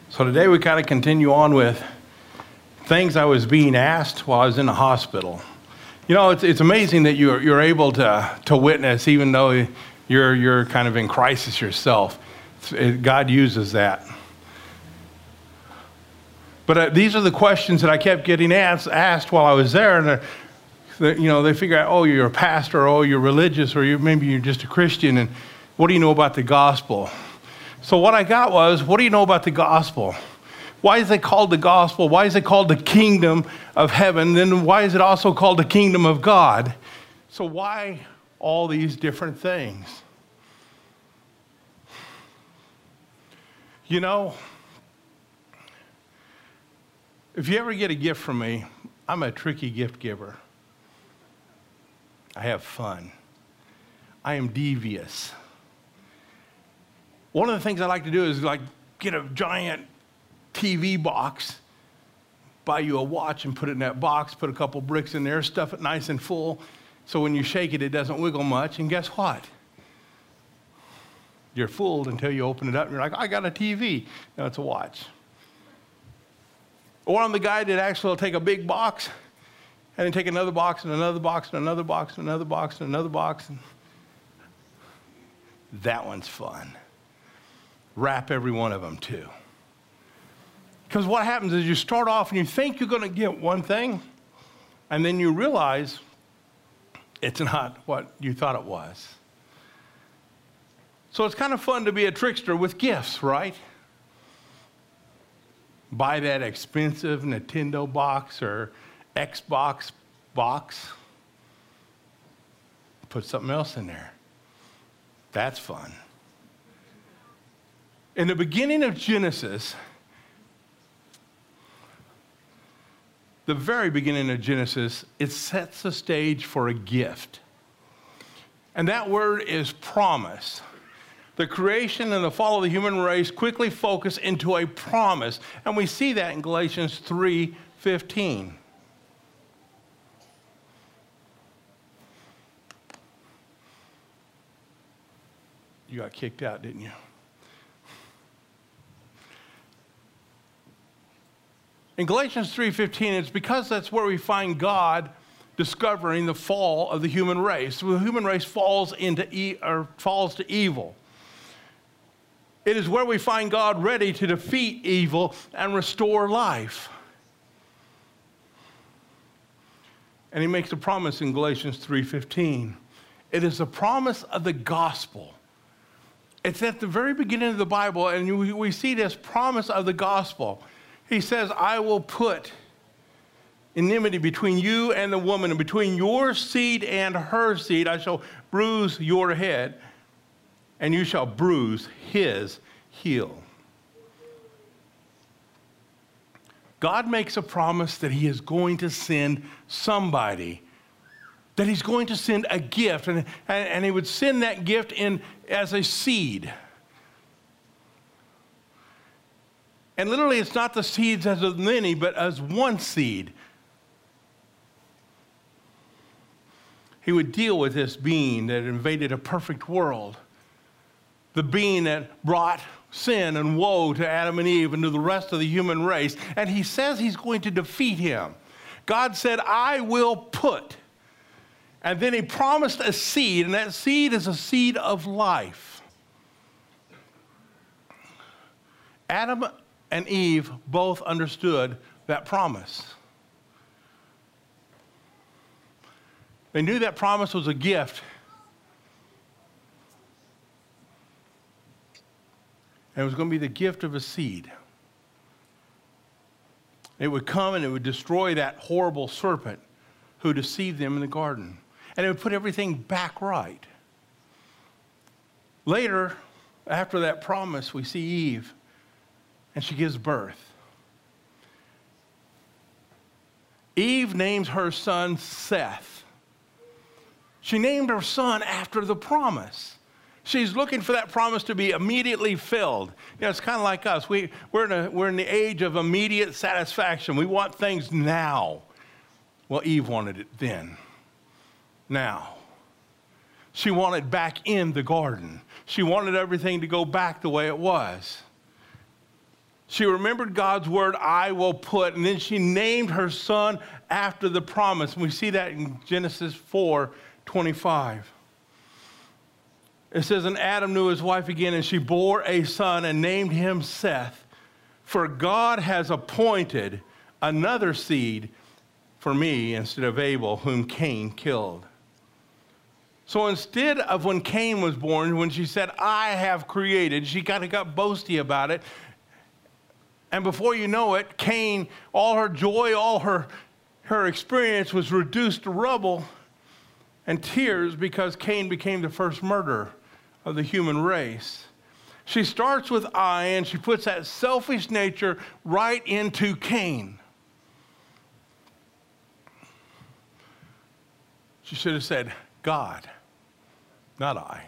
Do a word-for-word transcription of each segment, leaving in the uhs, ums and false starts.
So today we kind of continue on with things I was being asked while I was in the hospital. You know, it's it's amazing that you're you're able to to witness, even though you're you're kind of in crisis yourself. It, God uses that. But uh, these are the questions that I kept getting asked asked while I was there, and uh, you know, they figure out, oh, you're a pastor, or oh, you're religious, or you maybe you're just a Christian, and what do you know about the gospel? So what I got was, what do you know about the gospel? Why is it called the gospel? Why is it called the kingdom of heaven? Then why is it also called the kingdom of God? So why all these different things? You know, if you ever get a gift from me, I'm a tricky gift giver. I have fun. I am devious. One of the things I like to do is like get a giant T V box, buy you a watch and put it in that box, put a couple bricks in there, stuff it nice and full, so when you shake it, it doesn't wiggle much, and guess what? You're fooled until you open it up and you're like, I got a T V. No, it's a watch. Or I'm the guy that actually will take a big box and then take another box and another box and another box and another box and another box. And that one's fun. Wrap every one of them too. Because what happens is you start off and you think you're going to get one thing, and then you realize it's not what you thought it was. So it's kind of fun to be a trickster with gifts, right? Buy that expensive Nintendo box or Xbox box. Put something else in there. That's fun. In the beginning of Genesis, the very beginning of Genesis, it sets the stage for a gift. And that word is promise. The creation and the fall of the human race quickly focus into a promise. And we see that in Galatians three fifteen. You got kicked out, didn't you? In Galatians three fifteen, it's because that's where we find God discovering the fall of the human race. The human race falls into e- or falls to evil. It is where we find God ready to defeat evil and restore life. And he makes a promise in Galatians three fifteen. It is a promise of the gospel. It's at the very beginning of the Bible, and we see this promise of the gospel. He says, I will put enmity between you and the woman, and between your seed and her seed. I shall bruise your head, and you shall bruise his heel. God makes a promise that he is going to send somebody, that he's going to send a gift, and, and, and he would send that gift in as a seed. And literally, it's not the seeds as of many, but as one seed. He would deal with this being that invaded a perfect world, the being that brought sin and woe to Adam and Eve and to the rest of the human race. And he says he's going to defeat him. God said, I will put. And then he promised a seed, and that seed is a seed of life. Adam and Eve both understood that promise. They knew that promise was a gift. And it was going to be the gift of a seed. It would come and it would destroy that horrible serpent who deceived them in the garden. And it would put everything back right. Later, after that promise, we see Eve. And she gives birth. Eve names her son Seth. She named her son after the promise. She's looking for that promise to be immediately filled. You know, it's kind of like us. We, we're, in a, we're in the age of immediate satisfaction. We want things now. Well, Eve wanted it then. Now. She wanted back in the garden. She wanted everything to go back the way it was. She remembered God's word, I will put, and then she named her son after the promise. And we see that in Genesis four twenty-five. It says, and Adam knew his wife again, and she bore a son and named him Seth. For God has appointed another seed for me instead of Abel, whom Cain killed. So instead of when Cain was born, when she said, I have created, she kind of got boasty about it. And before you know it, Cain, all her joy, all her, her experience was reduced to rubble and tears because Cain became the first murderer of the human race. She starts with I, and she puts that selfish nature right into Cain. She should have said, God, not I.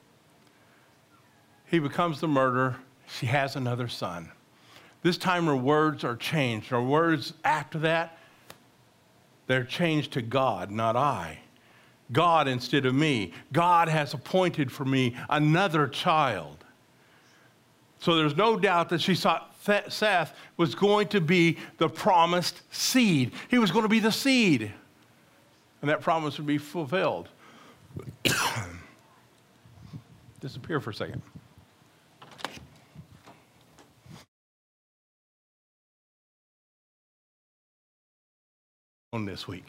He becomes the murderer. She has another son. This time her words are changed. Her words after that, they're changed to God, not I. God instead of me. God has appointed for me another child. So there's no doubt that she thought Seth was going to be the promised seed. He was going to be the seed. And that promise would be fulfilled. Disappear for a second. On this week.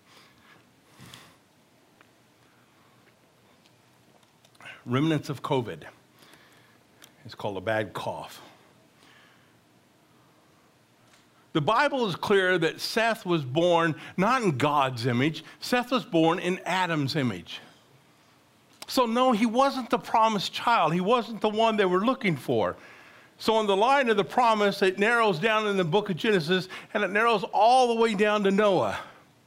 Remnants of COVID. It's called a bad cough. The Bible is clear that Seth was born not in God's image. Seth was born in Adam's image. So no, he wasn't the promised child. He wasn't the one they were looking for. So in the line of the promise, it narrows down in the book of Genesis, and it narrows all the way down to Noah.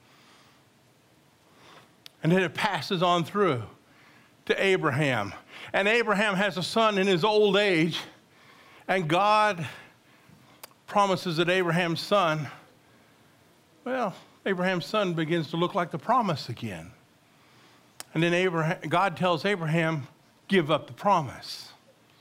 And then it passes on through to Abraham. And Abraham has a son in his old age, and God promises that Abraham's son, well, Abraham's son begins to look like the promise again. And then Abraham, God tells Abraham, give up the promise.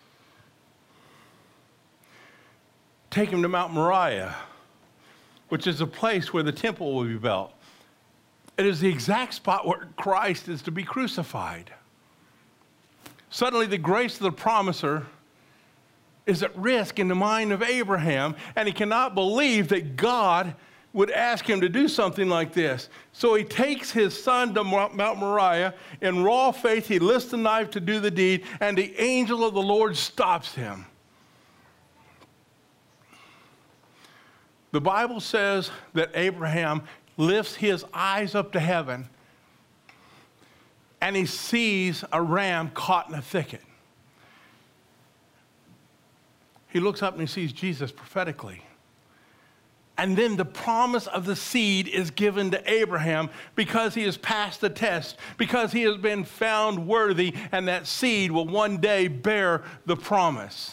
Take him to Mount Moriah, which is a place where the temple will be built. It is the exact spot where Christ is to be crucified. Suddenly, the grace of the promiser is at risk in the mind of Abraham, and he cannot believe that God would ask him to do something like this. So he takes his son to Mount Moriah. In raw faith, he lifts the knife to do the deed, and the angel of the Lord stops him. The Bible says that Abraham lifts his eyes up to heaven, and he sees a ram caught in a thicket. He looks up and he sees Jesus prophetically. And then the promise of the seed is given to Abraham because he has passed the test, because he has been found worthy, and that seed will one day bear the promise.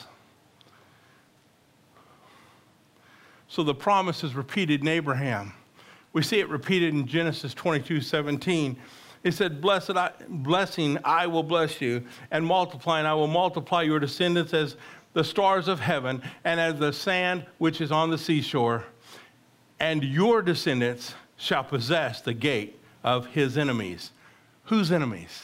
So the promise is repeated in Abraham. We see it repeated in Genesis twenty-two seventeen. He said, Blessed I, blessing, I will bless you, and multiplying, I will multiply your descendants as the stars of heaven and as the sand which is on the seashore. And your descendants shall possess the gate of his enemies. Whose enemies?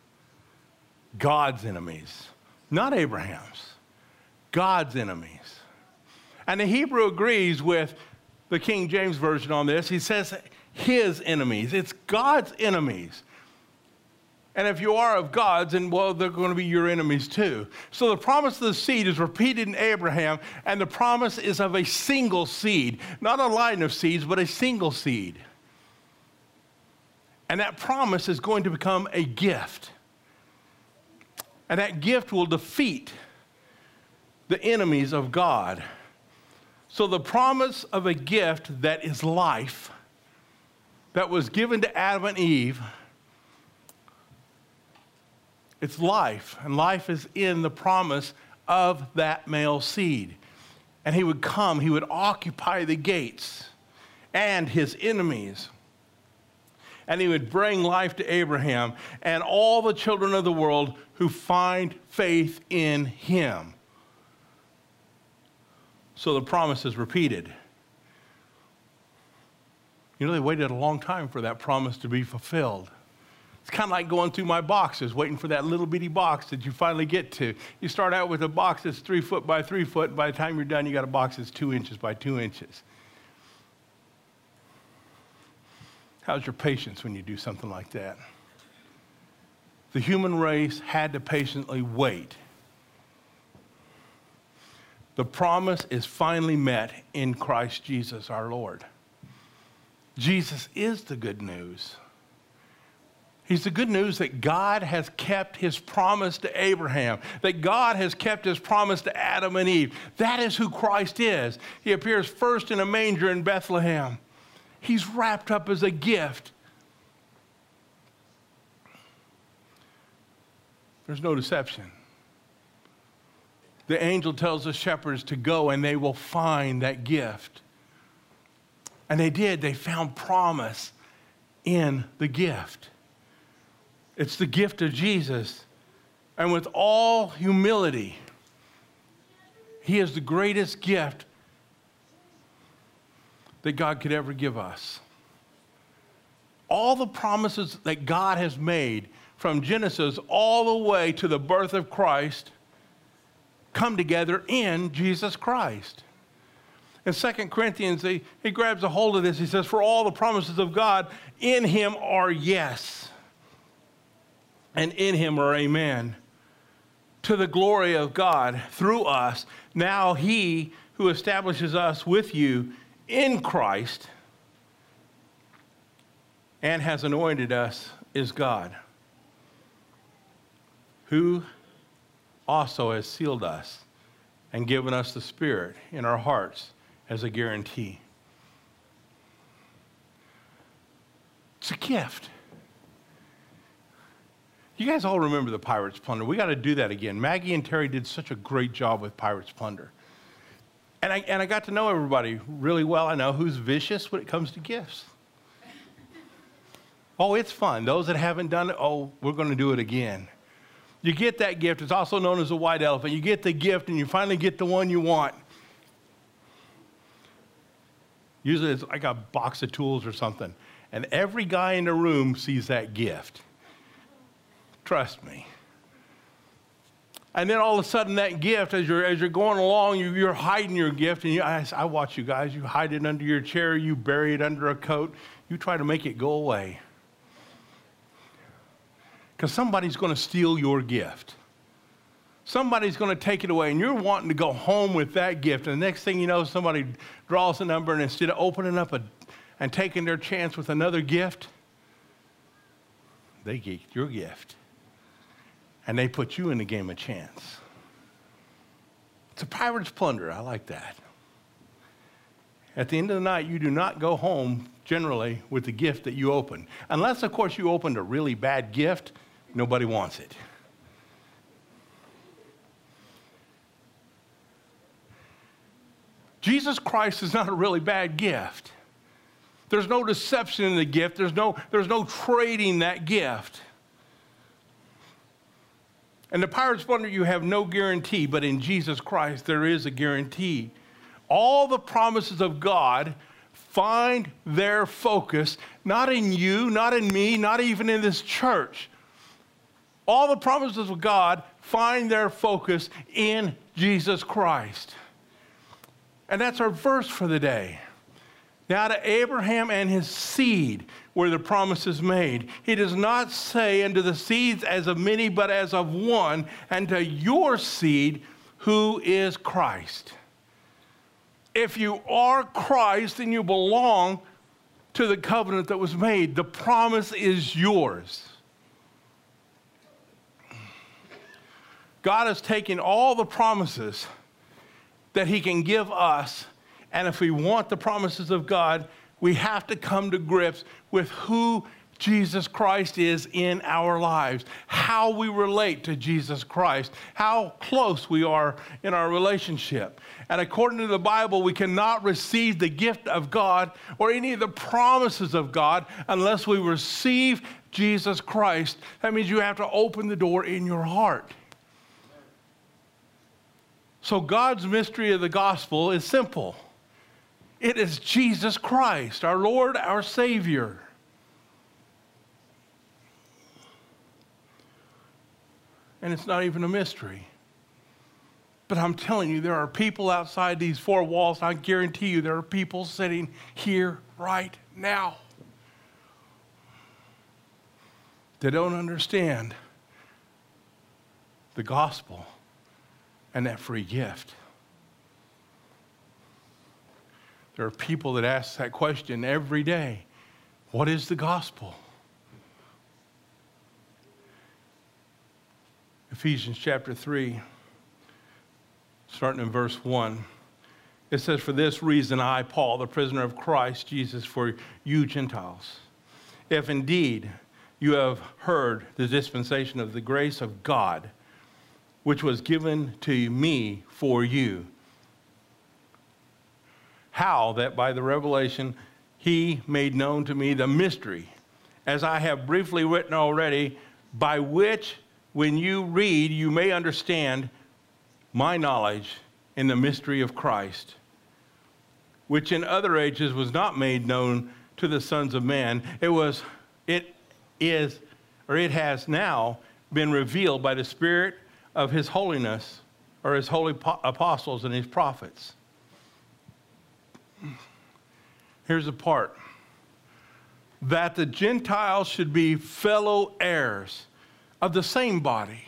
God's enemies. Not Abraham's. God's enemies. And the Hebrew agrees with the King James Version on this. He says his enemies. It's God's enemies. And if you are of God's, then, well, they're going to be your enemies too. So the promise of the seed is repeated in Abraham, and the promise is of a single seed. Not a line of seeds, but a single seed. And that promise is going to become a gift. And that gift will defeat the enemies of God. So the promise of a gift that is life, that was given to Adam and Eve, it's life, and life is in the promise of that male seed. And he would come, he would occupy the gates and his enemies. And he would bring life to Abraham and all the children of the world who find faith in him. So the promise is repeated. You know, they waited a long time for that promise to be fulfilled. It's kind of like going through my boxes, waiting for that little bitty box that you finally get to. You start out with a box that's three foot by three foot, and by the time you're done, you got a box that's two inches by two inches. How's your patience when you do something like that? The human race had to patiently wait. The promise is finally met in Christ Jesus our Lord. Jesus is the good news. He's the good news that God has kept his promise to Abraham, that God has kept his promise to Adam and Eve. That is who Christ is. He appears first in a manger in Bethlehem. He's wrapped up as a gift. There's no deception. The angel tells the shepherds to go and they will find that gift. And they did. They found promise in the gift. It's the gift of Jesus. And with all humility, he is the greatest gift that God could ever give us. All the promises that God has made from Genesis all the way to the birth of Christ come together in Jesus Christ. In Second Corinthians, he, he grabs a hold of this. He says, for all the promises of God in him are yes, and in him are amen, to the glory of God through us. Now he who establishes us with you in Christ and has anointed us is God, who also has sealed us and given us the Spirit in our hearts as a guarantee. It's a gift. You guys all remember the Pirates Plunder. We got to do that again. Maggie and Terry did such a great job with Pirates Plunder. And I, and I got to know everybody really well. I know who's vicious when it comes to gifts. Oh, it's fun. Those that haven't done it, oh, we're going to do it again. You get that gift. It's also known as a white elephant. You get the gift, and you finally get the one you want. Usually it's like a box of tools or something. And every guy in the room sees that gift. Trust me. And then all of a sudden that gift, as you're, as you're going along, you, you're hiding your gift. And you, I, I watch you guys. You hide it under your chair. You bury it under a coat. You try to make it go away. Because somebody's going to steal your gift. Somebody's going to take it away, and you're wanting to go home with that gift. And the next thing you know, somebody draws a number, and instead of opening up a, and taking their chance with another gift, they get your gift. And they put you in the game of chance. It's a pirate's plunder. I like that. At the end of the night, you do not go home generally with the gift that you opened. Unless, of course, you opened a really bad gift. Nobody wants it. Jesus Christ is not a really bad gift. There's no deception in the gift. There's no, there's no trading that gift. In the pirate's plunder, you have no guarantee, but in Jesus Christ, there is a guarantee. All the promises of God find their focus, not in you, not in me, not even in this church. All the promises of God find their focus in Jesus Christ. And that's our verse for the day. Now to Abraham and his seed were the promises made. He does not say unto the seeds as of many, but as of one, and to your seed, who is Christ. If you are Christ, then you belong to the covenant that was made. The promise is yours. God has taken all the promises that he can give us, and if we want the promises of God, we have to come to grips with who Jesus Christ is in our lives, how we relate to Jesus Christ, how close we are in our relationship. And according to the Bible, we cannot receive the gift of God or any of the promises of God unless we receive Jesus Christ. That means you have to open the door in your heart. So God's mystery of the gospel is simple. It is Jesus Christ, our Lord, our Savior. And it's not even a mystery. But I'm telling you, there are people outside these four walls. I guarantee you there are people sitting here right now that don't understand the gospel and that free gift. There are people that ask that question every day. What is the gospel? Ephesians chapter three, starting in verse one. It says, "For this reason I, Paul, the prisoner of Christ Jesus, for you Gentiles, if indeed you have heard the dispensation of the grace of God, which was given to me for you, how that by the revelation he made known to me the mystery, as I have briefly written already, by which when you read you may understand my knowledge in the mystery of Christ, which in other ages was not made known to the sons of men. It was, it is, or it has now been revealed by the Spirit of his holiness, or his holy apostles and his prophets." Here's the part. That the Gentiles should be fellow heirs of the same body.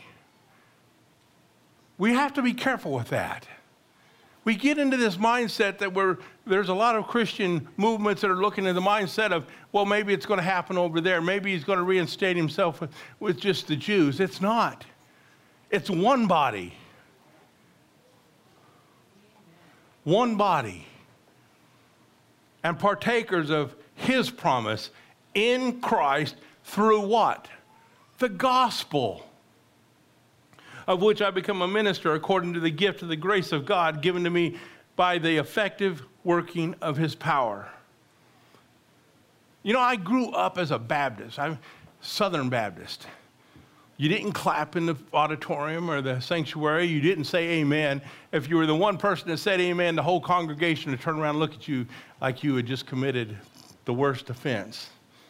We have to be careful with that. We get into this mindset that we're, there's a lot of Christian movements that are looking at the mindset of, well, maybe it's going to happen over there. Maybe he's going to reinstate himself with, with just the Jews. It's not. It's one body. One body. And partakers of his promise in Christ through what? The gospel, of which I become a minister according to the gift of the grace of God given to me by the effective working of his power. You know, I grew up as a Baptist. I'm Southern Baptist. You didn't clap in the auditorium or the sanctuary. You didn't say amen. If you were the one person that said amen, the whole congregation would turn around and look at you like you had just committed the worst offense.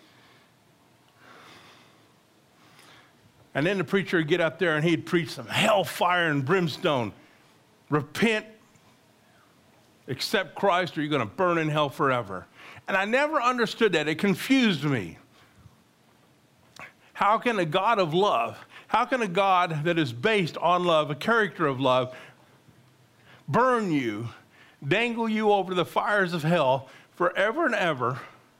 And then the preacher would get up there and he'd preach some hellfire and brimstone. Repent, accept Christ, or you're going to burn in hell forever. And I never understood that. It confused me. How can a God of love, how can a God that is based on love, a character of love, burn you, dangle you over the fires of hell forever and ever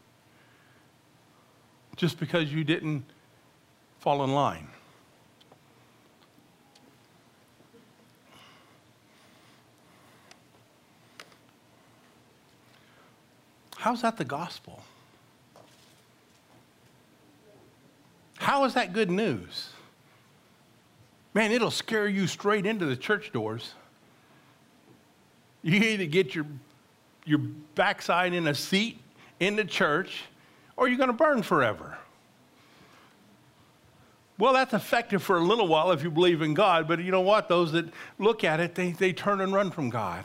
just because you didn't fall in line? How's that the gospel? How is that good news? Man, it'll scare you straight into the church doors. You either get your, your backside in a seat in the church, or you're going to burn forever. Well, that's effective for a little while if you believe in God, but you know what? Those that look at it, they, they turn and run from God.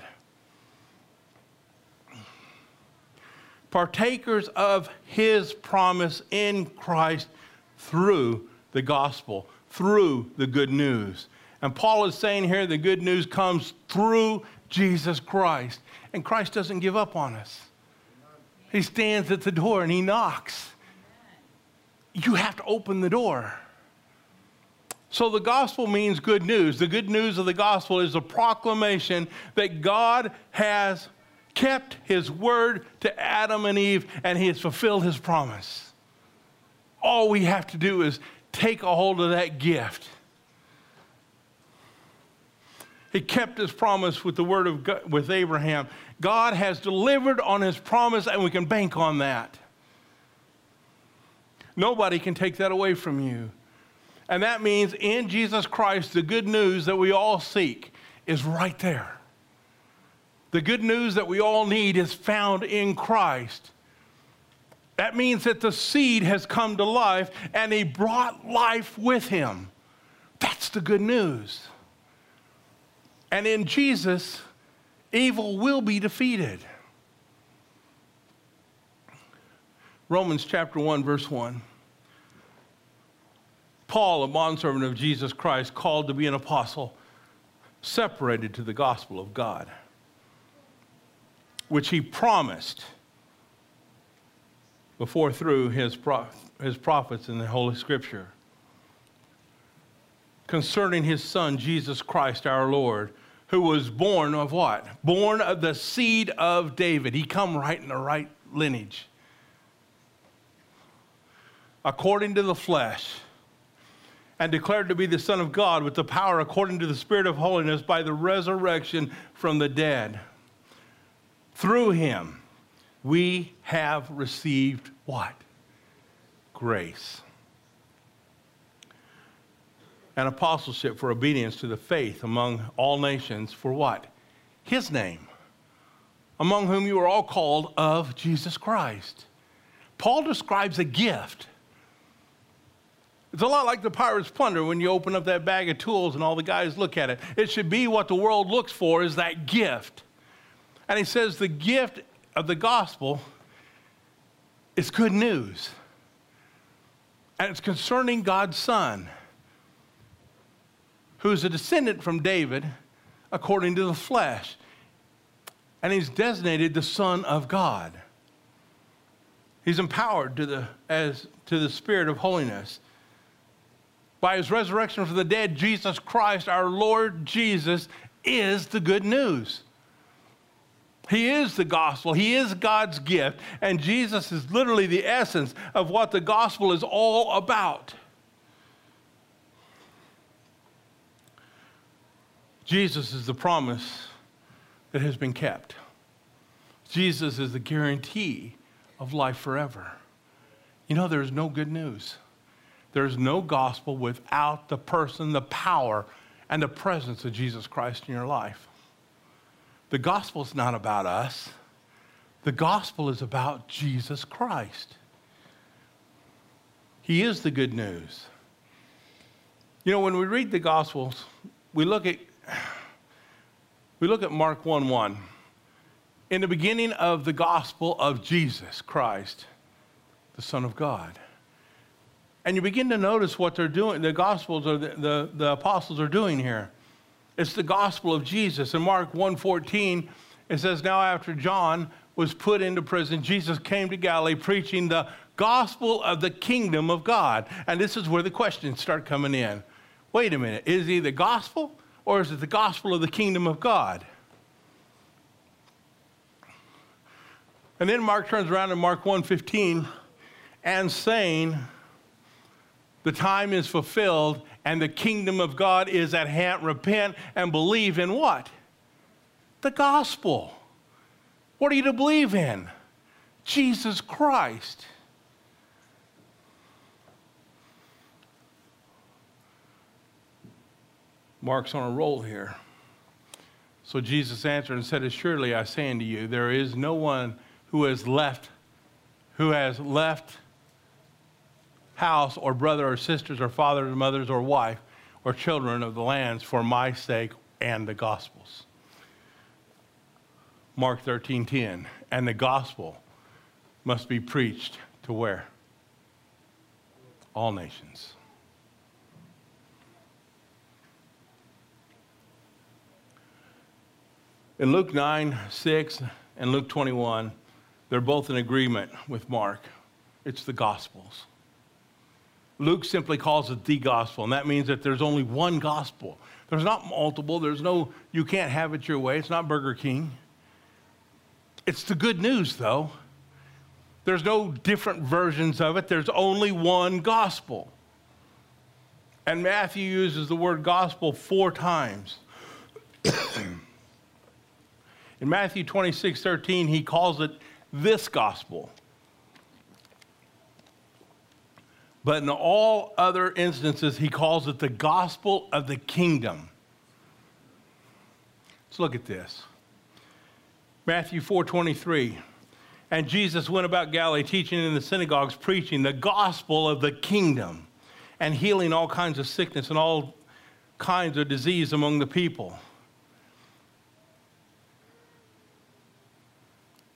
Partakers of his promise in Christ through the gospel, through the good news. And Paul is saying here the good news comes through Jesus Christ. And Christ doesn't give up on us. He stands at the door and he knocks. You have to open the door. So the gospel means good news. The good news of the gospel is a proclamation that God has kept his word to Adam and Eve, and he has fulfilled his promise. All we have to do is take a hold of that gift. He kept his promise with the word of God, with Abraham. God has delivered on his promise, and we can bank on that. Nobody can take that away from you. And that means in Jesus Christ, the good news that we all seek is right there. The good news that we all need is found in Christ. That means that the seed has come to life and he brought life with him. That's the good news. And in Jesus, evil will be defeated. Romans chapter one, verse one. Paul, a bondservant of Jesus Christ, called to be an apostle, separated to the gospel of God, which he promised before through his, pro- his prophets in the Holy Scripture, concerning his Son, Jesus Christ our Lord, who was born of what? Born of the seed of David. He come right in the right lineage. According to the flesh, and declared to be the Son of God with the power according to the Spirit of holiness by the resurrection from the dead. Through him, we have received what? Grace. An apostleship for obedience to the faith among all nations for what? His name, among whom you are all called of Jesus Christ. Paul describes a gift. It's a lot like the pirate's plunder when you open up that bag of tools and all the guys look at it. It should be what the world looks for, is that gift. And he says the gift of the gospel is good news. And it's concerning God's Son, who's a descendant from David according to the flesh. And he's designated the Son of God. He's empowered to the, as, to the Spirit of holiness. By his resurrection from the dead, Jesus Christ, our Lord Jesus, is the good news. He is the gospel. He is God's gift. And Jesus is literally the essence of what the gospel is all about. Jesus is the promise that has been kept. Jesus is the guarantee of life forever. You know, there's no good news. There's no gospel without the person, the power, and the presence of Jesus Christ in your life. The gospel is not about us. The gospel is about Jesus Christ. He is the good news. You know, when we read the gospels, we look at we look at Mark one one. In the beginning of the gospel of Jesus Christ, the Son of God. And you begin to notice what they're doing, the Gospels or the, the, the apostles are doing here. It's the gospel of Jesus. In Mark one fourteen, it says, now after John was put into prison, Jesus came to Galilee preaching the gospel of the kingdom of God. And this is where the questions start coming in. Wait a minute, is he the gospel or is it the gospel of the kingdom of God? And then Mark turns around in Mark one fifteen and saying, the time is fulfilled and the kingdom of God is at hand. Repent and believe in what? The gospel. What are you to believe in? Jesus Christ. Mark's on a roll here. So Jesus answered and said, assuredly I say unto you, there is no one who has left, who has left house or brother or sisters or fathers or mothers or wife or children of the lands for my sake and the gospel's. Mark thirteen ten, and the gospel must be preached to where? All nations. In Luke nine six and Luke twenty-one, they're both in agreement with Mark. It's the gospels. Luke simply calls it the gospel, and that means that there's only one gospel. There's not multiple. There's no, you can't have it your way. It's not Burger King. It's the good news, though. There's no different versions of it. There's only one gospel. And Matthew uses the word gospel four times. In Matthew twenty-six thirteen, he calls it this gospel. But in all other instances, he calls it the gospel of the kingdom. Let's look at this. Matthew four twenty-three. And Jesus went about Galilee, teaching in the synagogues, preaching the gospel of the kingdom, and healing all kinds of sickness and all kinds of disease among the people.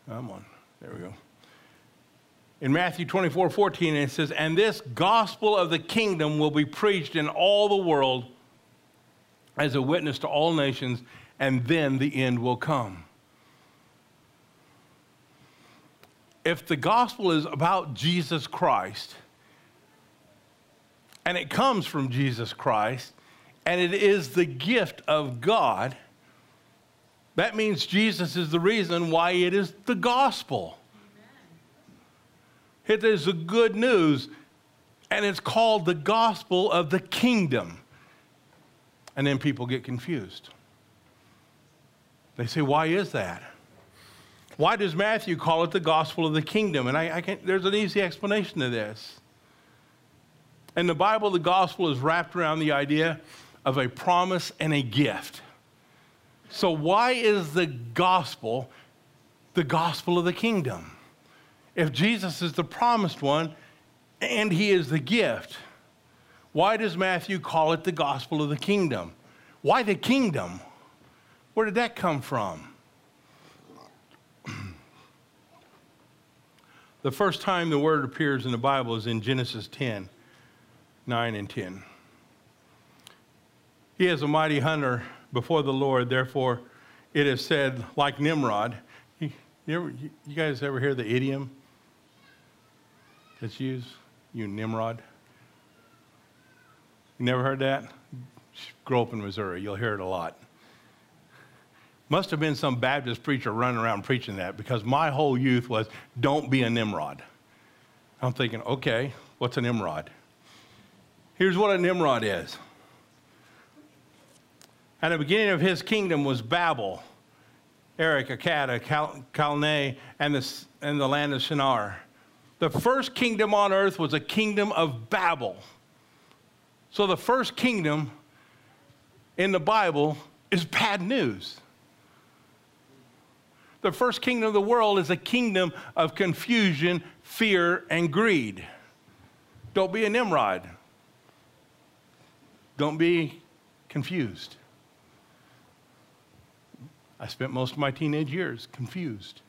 Come on. There we go. In Matthew twenty-four fourteen, it says, and this gospel of the kingdom will be preached in all the world as a witness to all nations, and then the end will come. If the gospel is about Jesus Christ, and it comes from Jesus Christ, and it is the gift of God, that means Jesus is the reason why it is the gospel. It is the good news, and it's called the gospel of the kingdom. And then people get confused. They say, why is that? Why does Matthew call it the gospel of the kingdom? And I, I can't, there's an easy explanation to this. In the Bible, the gospel is wrapped around the idea of a promise and a gift. So why is the gospel the gospel of the kingdom? If Jesus is the promised one and he is the gift, why does Matthew call it the gospel of the kingdom? Why the kingdom? Where did that come from? The first time the word appears in the Bible is in Genesis ten, nine and ten. He is a mighty hunter before the Lord, therefore it is said, like Nimrod. You, you, ever, you guys ever hear the idiom that's used? You Nimrod. You never heard that? Grow up in Missouri, you'll hear it a lot. Must have been some Baptist preacher running around preaching that, because my whole youth was, don't be a Nimrod. I'm thinking, okay, what's a Nimrod? Here's what a Nimrod is. At the beginning of his kingdom was Babel, Erech, Akkad, Cal- Calneh, and the, and the land of Shinar. The first kingdom on earth was a kingdom of Babel. So the first kingdom in the Bible is bad news. The first kingdom of the world is a kingdom of confusion, fear, and greed. Don't be a Nimrod. Don't be confused. I spent most of my teenage years confused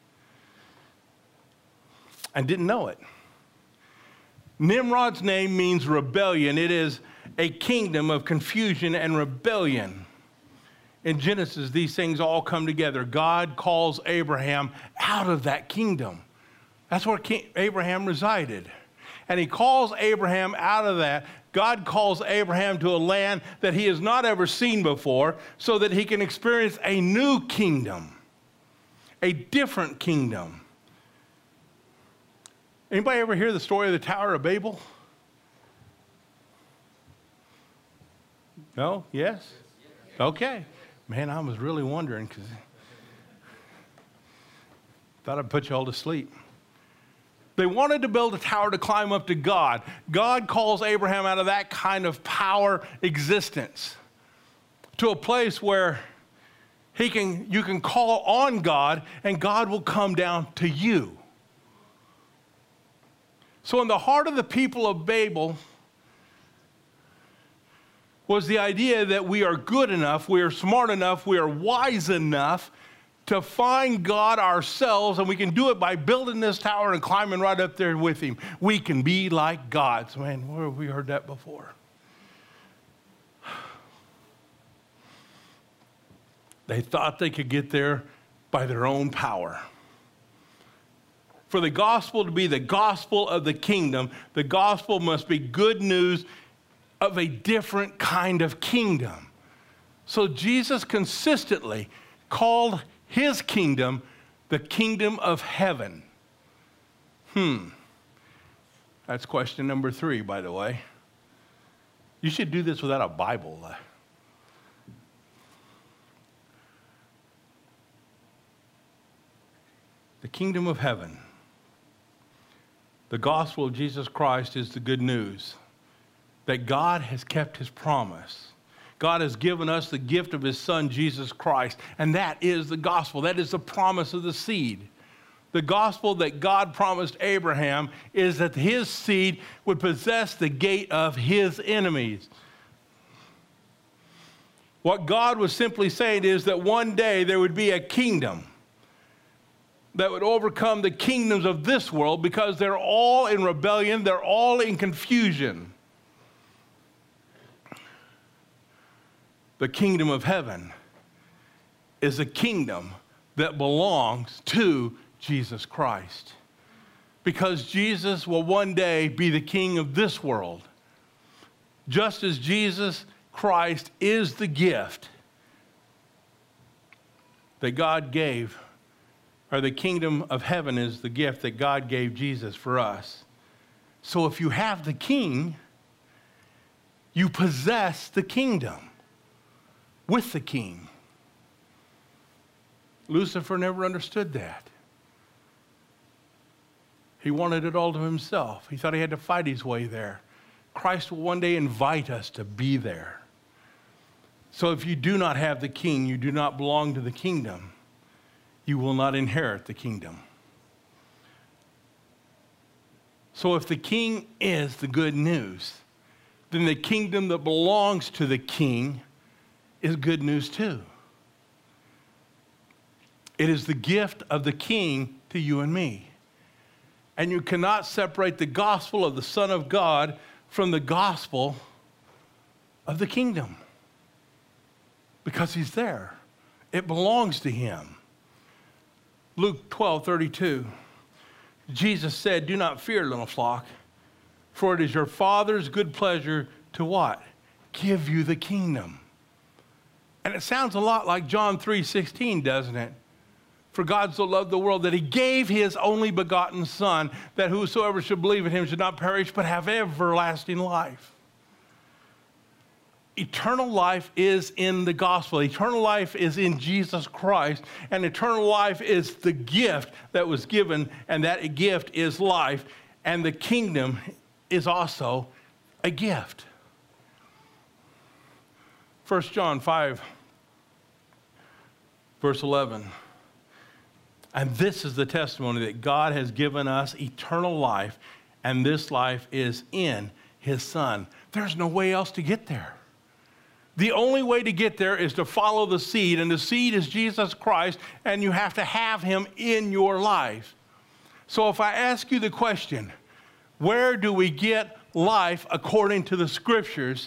and didn't know it. Nimrod's name means rebellion. It is a kingdom of confusion and rebellion. In Genesis, these things all come together. God calls Abraham out of that kingdom. That's where King Abraham resided. And he calls Abraham out of that. God calls Abraham to a land that he has not ever seen before, so that he can experience a new kingdom, a different kingdom. Anybody ever hear the story of the Tower of Babel? No? Yes? Okay. Man, I was really wondering, because thought I'd put you all to sleep. They wanted to build a tower to climb up to God. God calls Abraham out of that kind of power existence to a place where he can, you can call on God and God will come down to you. So in the heart of the people of Babel was the idea that we are good enough, we are smart enough, we are wise enough to find God ourselves, and we can do it by building this tower and climbing right up there with him. We can be like God. So, man, where have we heard that before? They thought they could get there by their own power. For the gospel to be the gospel of the kingdom, the gospel must be good news of a different kind of kingdom. So Jesus consistently called his kingdom the kingdom of heaven. Hmm. That's question number three, by the way. You should do this without a Bible. The kingdom of heaven. The gospel of Jesus Christ is the good news that God has kept his promise. God has given us the gift of his son, Jesus Christ, and that is the gospel. That is the promise of the seed. The gospel that God promised Abraham is that his seed would possess the gate of his enemies. What God was simply saying is that one day there would be a kingdom that would overcome the kingdoms of this world because they're all in rebellion, they're all in confusion. The kingdom of heaven is a kingdom that belongs to Jesus Christ. Because Jesus will one day be the king of this world. Just as Jesus Christ is the gift that God gave, or the kingdom of heaven is the gift that God gave Jesus for us. So if you have the king, you possess the kingdom with the king. Lucifer never understood that. He wanted it all to himself. He thought he had to fight his way there. Christ will one day invite us to be there. So if you do not have the king, you do not belong to the kingdom, you will not inherit the kingdom. So if the king is the good news, then the kingdom that belongs to the king is good news too. It is the gift of the king to you and me. And you cannot separate the gospel of the Son of God from the gospel of the kingdom. Because he's there. It belongs to him. Luke twelve thirty-two. Jesus said, "Do not fear, little flock, for it is your Father's good pleasure to" what? Give you the kingdom. And it sounds a lot like John three sixteen, doesn't it? For God so loved the world that he gave his only begotten Son, that whosoever should believe in him should not perish, but have everlasting life. Eternal life is in the gospel. Eternal life is in Jesus Christ. And eternal life is the gift that was given, and that gift is life. And the kingdom is also a gift. First John five, verse eleven. And this is the testimony that God has given us eternal life, and this life is in his Son. There's no way else to get there. The only way to get there is to follow the seed, and the seed is Jesus Christ, and you have to have him in your life. So if I ask you the question, where do we get life according to the scriptures?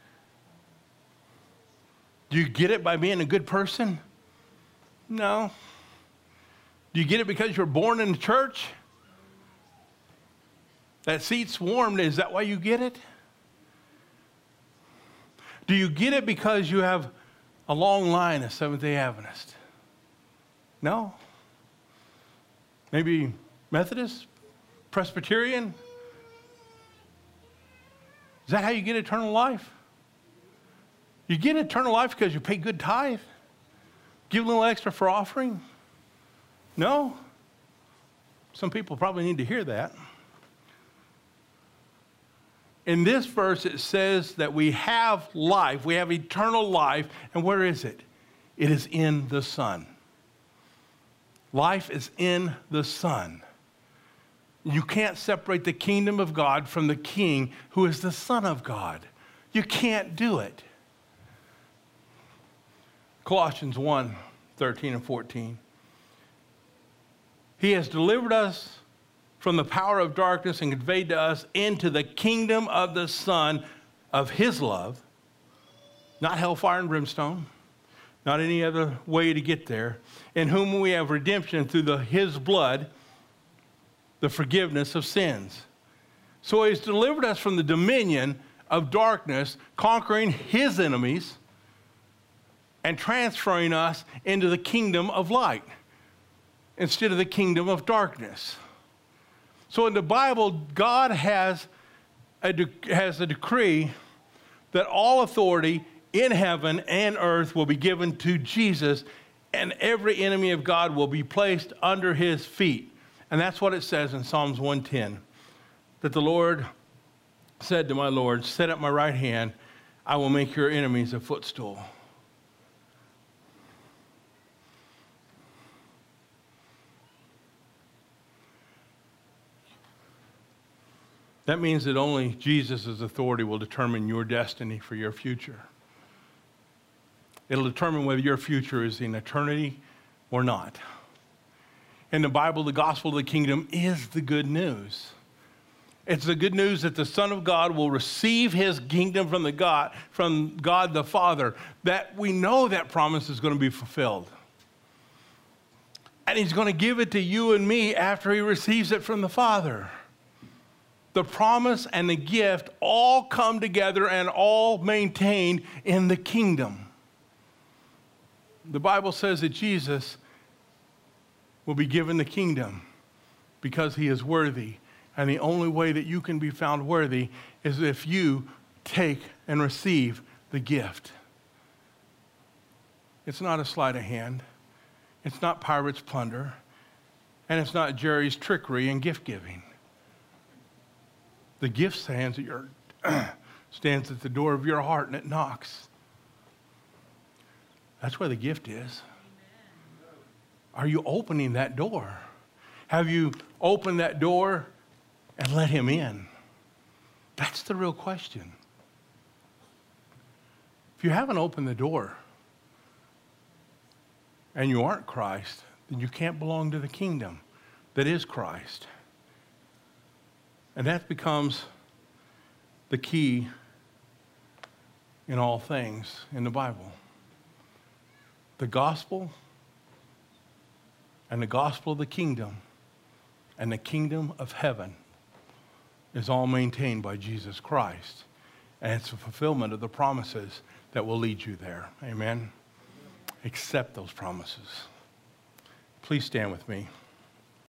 Do you get it by being a good person? No. Do you get it because you're born in the church? That seat's warm, is that why you get it? Do you get it because you have a long line of Seventh-day Adventists? No. Maybe Methodist? Presbyterian? Is that how you get eternal life? You get eternal life because you pay good tithe? Give a little extra for offering? No. Some people probably need to hear that. In this verse, it says that we have life. We have eternal life. And where is it? It is in the Son. Life is in the Son. You can't separate the kingdom of God from the King who is the Son of God. You can't do it. Colossians one, thirteen and fourteen. He has delivered us from the power of darkness and conveyed to us into the kingdom of the Son of his love. Not hellfire and brimstone. Not any other way to get there. In whom we have redemption through the, his blood, the forgiveness of sins. So he's delivered us from the dominion of darkness, conquering his enemies, and transferring us into the kingdom of light instead of the kingdom of darkness. So in the Bible, God has a, de- has a decree that all authority in heaven and earth will be given to Jesus, and every enemy of God will be placed under his feet. And that's what it says in Psalms one ten, that the Lord said to my Lord, "Set up my right hand, I will make your enemies a footstool." That means that only Jesus' authority will determine your destiny for your future. It'll determine whether your future is in eternity or not. in the Bible, the gospel of the kingdom is the good news. It's the good news that the Son of God will receive his kingdom from the God, from God the Father, that we know that promise is going to be fulfilled. And he's going to give it to you and me after he receives it from the Father. The promise and the gift all come together and all maintained in the kingdom. The Bible says that Jesus will be given the kingdom because he is worthy. And the only way that you can be found worthy is if you take and receive the gift. It's not a sleight of hand. It's not pirate's plunder. And it's not Jerry's trickery and gift giving. The gift stands at, your, stands at the door of your heart and it knocks. That's where the gift is. Are you opening that door? Have you opened that door and let him in? That's the real question. If you haven't opened the door and you aren't Christ, then you can't belong to the kingdom that is Christ. And that becomes the key in all things in the Bible. The gospel and the gospel of the kingdom and the kingdom of heaven is all maintained by Jesus Christ. And it's a fulfillment of the promises that will lead you there. Amen? Accept those promises. Please stand with me.